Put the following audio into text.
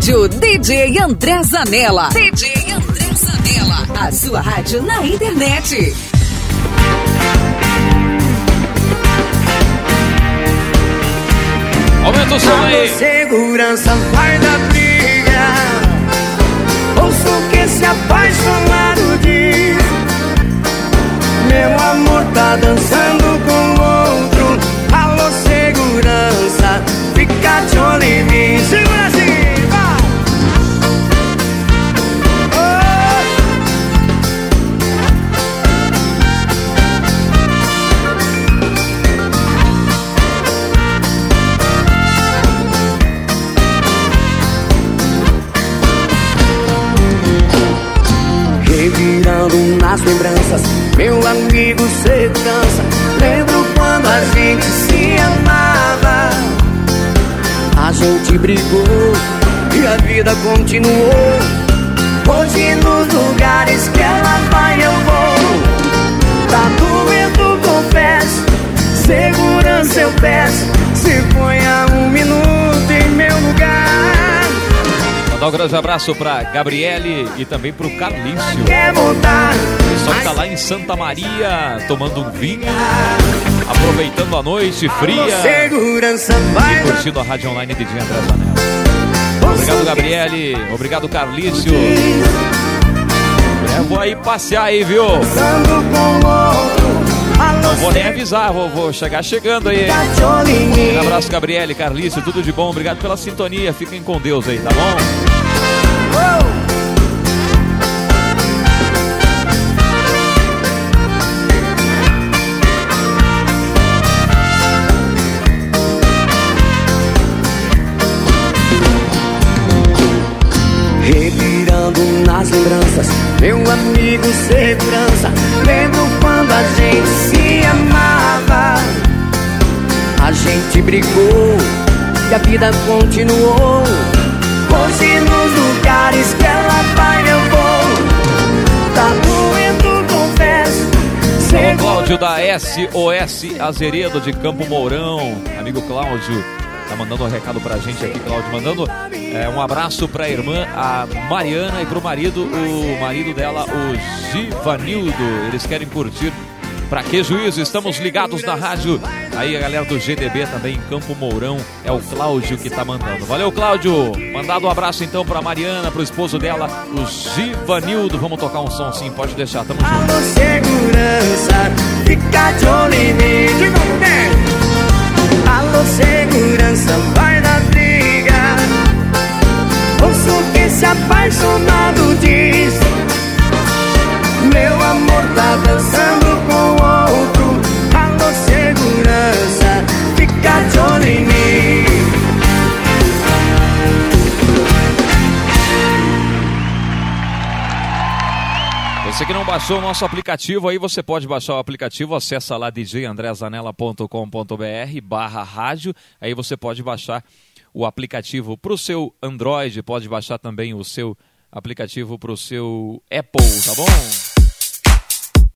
rádio DJ André Zanella. DJ André Zanella. A sua rádio na internet. Aumenta o som aí. Segurança vai da briga. Ouço o que esse apaixonado diz. Meu amor tá dançando com outro. Alô, segurança, fica de olho em mim. Segura assim, vai! Revirando nas lembranças, meu amigo segurança. Lembro quando a gente se amava. A gente brigou e a vida continuou. Hoje nos lugares que ela vai eu vou. Tá doendo, confesso. Segurança eu peço. Se ponha um minuto em meu lugar. Mandar um grande abraço pra Gabriele e também pro Carlício. Quer voltar? O pessoal que tá lá em Santa Maria tomando um vinho, aproveitando a noite fria Segurança vai e curtindo a rádio online de André Zanella. Obrigado, Gabriele. Obrigado, Carlício. Vou aí passear aí, viu? Não vou nem avisar, vou chegar chegando aí. Um abraço, Gabriele, Carlício, tudo de bom. Obrigado pela sintonia. Fiquem com Deus aí, tá bom? Revirando nas lembranças, meu amigo segurança. Lembro quando a gente se amava. A gente brigou e a vida continuou. Hoje nos lugares que ela vai eu vou. Tá doendo, confesso. Alô, Cláudio da SOS Azeredo de Campo Mourão. Amigo Cláudio tá mandando um recado pra gente aqui, Cláudio. Mandando um abraço pra irmã, a Mariana, e pro marido, o marido dela, o Givanildo. Eles querem curtir Pra Que Juízo. Estamos ligados na rádio. Aí a galera do GDB também em Campo Mourão. É o Cláudio que tá mandando. Valeu, Cláudio. Mandado um abraço então pra Mariana, pro esposo dela, o Givanildo. Vamos tocar um som sim, pode deixar. Tamo junto. Alô, segurança, fica de olho em mim. Alô, segurança, vai na briga. Ouço o que esse apaixonado diz. Meu amor tá dançando com outro. Alô, segurança, fica de olho em mim. Você que não baixou o nosso aplicativo, aí você pode baixar o aplicativo, acessa lá djandrezanella.com.br/rádio, aí você pode baixar o aplicativo para o seu Android, pode baixar também o seu aplicativo para o seu Apple, tá bom?